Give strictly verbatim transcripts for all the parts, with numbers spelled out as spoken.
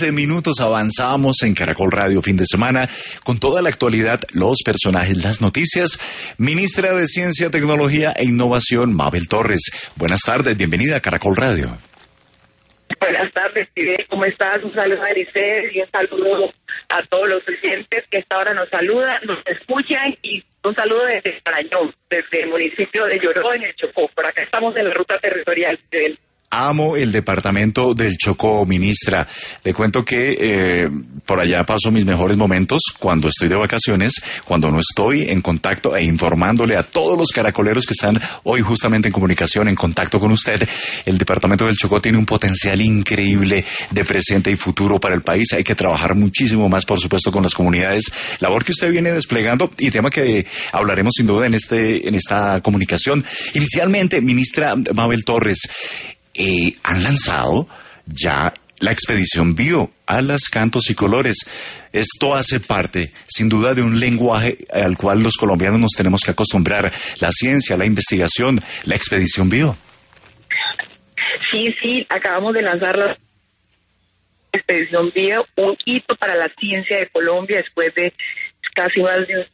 Minutos avanzamos en Caracol Radio fin de semana con toda la actualidad, los personajes, las noticias. Ministra de Ciencia, Tecnología e Innovación, Mabel Torres. Buenas tardes, bienvenida a Caracol Radio. Buenas tardes, Fidel, ¿cómo estás? Un saludo a Eliseo y un saludo a todos los oyentes que esta hora nos saludan, nos escuchan, y un saludo desde Marañón, desde el municipio de Lloró, en el Chocó. Por acá estamos en la ruta territorial, Fidel. Amo el departamento del Chocó, ministra. Le cuento que eh, por allá paso mis mejores momentos cuando estoy de vacaciones, cuando no estoy en contacto e informándole a todos los caracoleros que están hoy justamente en comunicación, en contacto con usted. El departamento del Chocó tiene un potencial increíble de presente y futuro para el país. Hay que trabajar muchísimo más, por supuesto, con las comunidades. Labor que usted viene desplegando y tema que hablaremos sin duda en este en esta comunicación. Inicialmente, ministra Mabel Torres, Eh, han lanzado ya la expedición Bio, Alas, Cantos y Colores. Esto hace parte, sin duda, de un lenguaje al cual los colombianos nos tenemos que acostumbrar. La ciencia, la investigación, la expedición Bio. Sí, sí, acabamos de lanzar la expedición Bio, un hito para la ciencia de Colombia después de casi más de un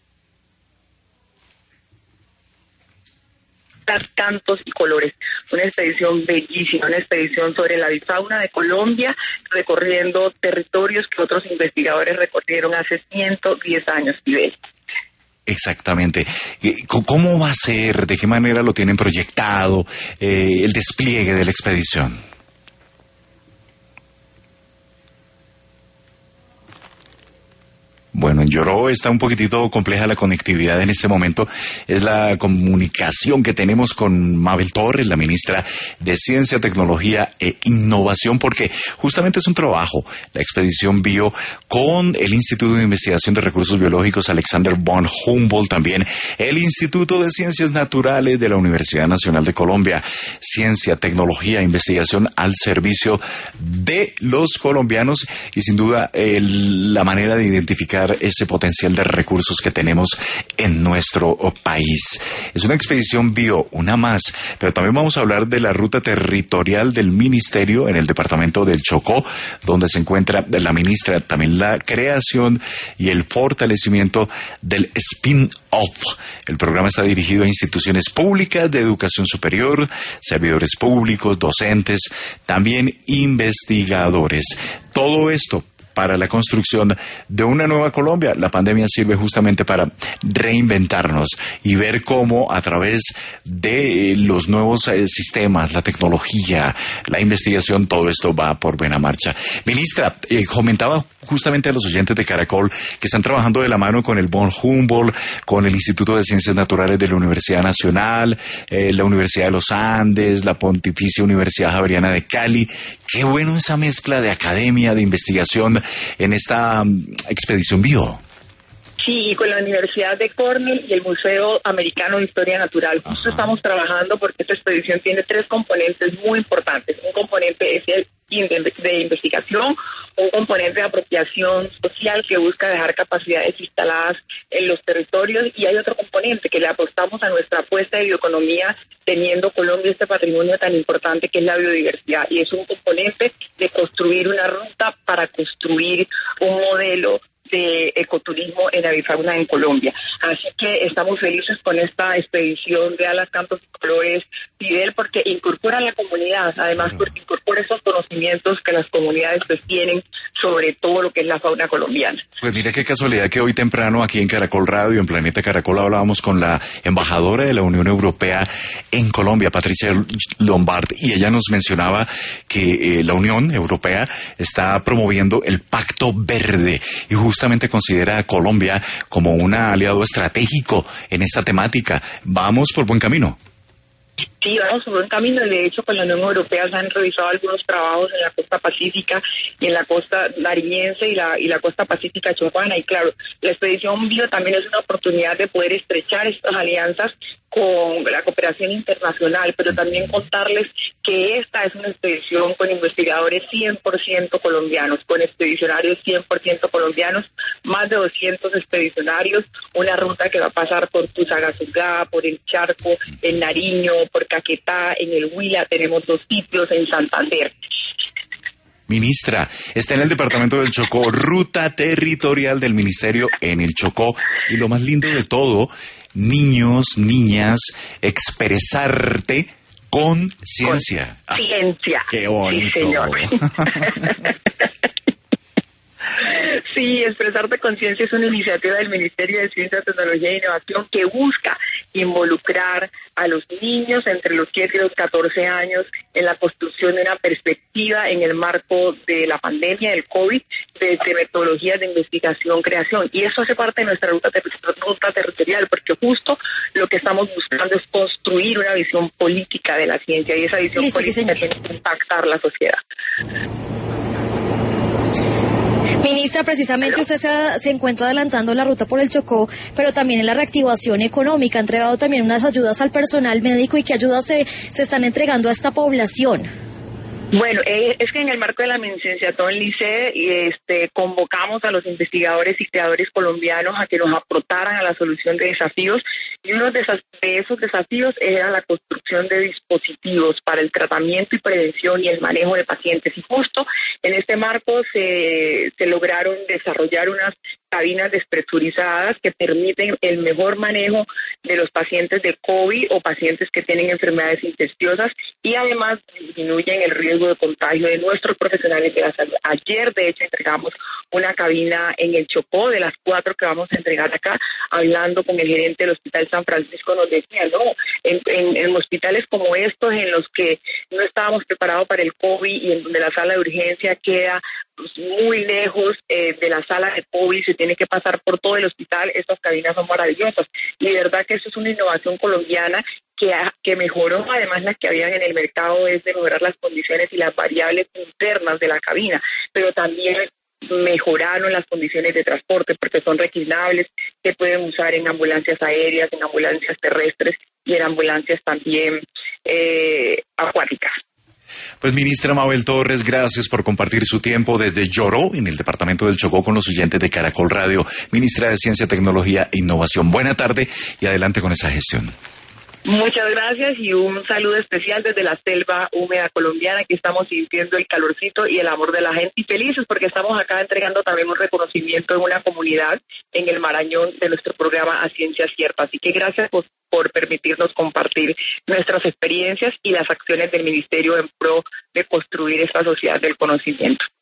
Cantos y Colores, una expedición bellísima, una expedición sobre la avifauna de Colombia, recorriendo territorios que otros investigadores recorrieron hace ciento diez años, Fidel. Exactamente. ¿Cómo va a ser? ¿De qué manera lo tienen proyectado eh, el despliegue de la expedición? Bueno, en Lloró está un poquitito compleja la conectividad en este momento. Es la comunicación que tenemos con Mabel Torres, la ministra de Ciencia, Tecnología e Innovación, porque justamente es un trabajo, la expedición Bio, con el Instituto de Investigación de Recursos Biológicos Alexander von Humboldt, también el Instituto de Ciencias Naturales de la Universidad Nacional de Colombia. Ciencia, tecnología, investigación al servicio de los colombianos y sin duda el, la manera de identificar ese potencial de recursos que tenemos en nuestro país. Es una expedición Bio, una más, pero también vamos a hablar de la ruta territorial del ministerio en el departamento del Chocó, donde se encuentra la ministra, también la creación y el fortalecimiento del spin-off. El programa está dirigido a instituciones públicas de educación superior, servidores públicos, docentes, también investigadores. Todo esto para la construcción de una nueva Colombia. La pandemia sirve justamente para reinventarnos y ver cómo a través de los nuevos eh, sistemas, la tecnología, la investigación, todo esto va por buena marcha. Ministra, eh, comentaba justamente a los oyentes de Caracol que están trabajando de la mano con el von Humboldt, con el Instituto de Ciencias Naturales de la Universidad Nacional, eh, la Universidad de los Andes, la Pontificia Universidad Javeriana de Cali. Qué bueno esa mezcla de academia, de investigación en esta um, expedición Bio. Sí, y con la Universidad de Cornell y el Museo Americano de Historia Natural. Justo Ajá. estamos trabajando porque esta expedición tiene tres componentes muy importantes. Un componente es el de investigación, un componente de apropiación social que busca dejar capacidades instaladas en los territorios, y hay otro componente que le apostamos a nuestra apuesta de bioeconomía, teniendo Colombia este patrimonio tan importante que es la biodiversidad, y es un componente de construir una ruta para construir un modelo de ecoturismo en avifauna en Colombia. Así que estamos felices con esta expedición de Alas, Cantos y Colores, Fidel, porque incorpora a la comunidad, además porque incorpora esos conocimientos que las comunidades pues tienen sobre todo lo que es la fauna colombiana. Pues mire qué casualidad que hoy temprano aquí en Caracol Radio, en Planeta Caracol, hablábamos con la embajadora de la Unión Europea en Colombia, Patricia Lombard, y ella nos mencionaba que eh, la Unión Europea está promoviendo el Pacto Verde y justamente considera a Colombia como un aliado estratégico en esta temática. Vamos por buen camino. Sí, vamos por buen camino. De hecho, con la Unión Europea se han realizado algunos trabajos en la costa pacífica y en la costa nariñense y la y la costa pacífica chocuana. Y claro, la expedición Bio también es una oportunidad de poder estrechar estas alianzas con la cooperación internacional, pero también contarles que esta es una expedición con investigadores cien por ciento colombianos, con expedicionarios cien por ciento colombianos, más de doscientos expedicionarios, una ruta que va a pasar por Fusagasugá, por el Charco, en Nariño, por Caquetá, en el Huila, tenemos dos sitios en Santander. Ministra, está en el departamento del Chocó, ruta territorial del ministerio en el Chocó. Y lo más lindo de todo, niños, niñas, expresarte con ciencia. Con ciencia. Ah, qué bonito. Sí, señor. Sí, Expresarte con Ciencia es una iniciativa del Ministerio de Ciencia, Tecnología e Innovación que busca involucrar a los niños entre los siete y los catorce años en la construcción de una perspectiva en el marco de la pandemia del COVID, desde metodologías de investigación, creación. Y eso hace parte de nuestra ruta, ter ruta territorial, porque justo lo que estamos buscando es construir una visión política de la ciencia, y esa visión Listo, política sí, tiene que impactar la sociedad. Ministra, precisamente usted se, se encuentra adelantando la ruta por el Chocó, pero también en la reactivación económica. Ha entregado también unas ayudas al personal médico. ¿Y qué ayudas se, se están entregando a esta población? Bueno, eh, es que en el marco de la licenciatura en Lice, este, convocamos a los investigadores y creadores colombianos a que nos aportaran a la solución de desafíos, y uno de, esas, de esos desafíos era la construcción de dispositivos para el tratamiento y prevención y el manejo de pacientes. Y justo en este marco se, se lograron desarrollar unas cabinas despresurizadas que permiten el mejor manejo de los pacientes de COVID o pacientes que tienen enfermedades infecciosas, y además disminuyen el riesgo de contagio de nuestros profesionales de la salud. Ayer, de hecho, entregamos una cabina en el Chocó, de las cuatro que vamos a entregar acá. Hablando con el gerente del Hospital San Francisco, nos decía, no, en, en, en hospitales como estos, en los que no estábamos preparados para el COVID y en donde la sala de urgencia queda pues, muy lejos eh, de la sala de COVID, se tiene que pasar por todo el hospital, estas cabinas son maravillosas. Y de verdad que eso es una innovación colombiana que, ha, que mejoró además las que habían en el mercado, es de mejorar las condiciones y las variables internas de la cabina, pero también mejoraron las condiciones de transporte porque son reclinables, se pueden usar en ambulancias aéreas, en ambulancias terrestres y en ambulancias también eh, acuáticas. Pues ministra Mabel Torres, gracias por compartir su tiempo desde Lloró, en el departamento del Chocó, con los oyentes de Caracol Radio. Ministra de Ciencia, Tecnología e Innovación, buena tarde y adelante con esa gestión. Muchas gracias y un saludo especial desde la selva húmeda colombiana, que estamos sintiendo el calorcito y el amor de la gente, y felices porque estamos acá entregando también un reconocimiento en una comunidad en el Marañón de nuestro programa A Ciencia Cierta. Así que gracias por, por permitirnos compartir nuestras experiencias y las acciones del Ministerio en pro de construir esta sociedad del conocimiento.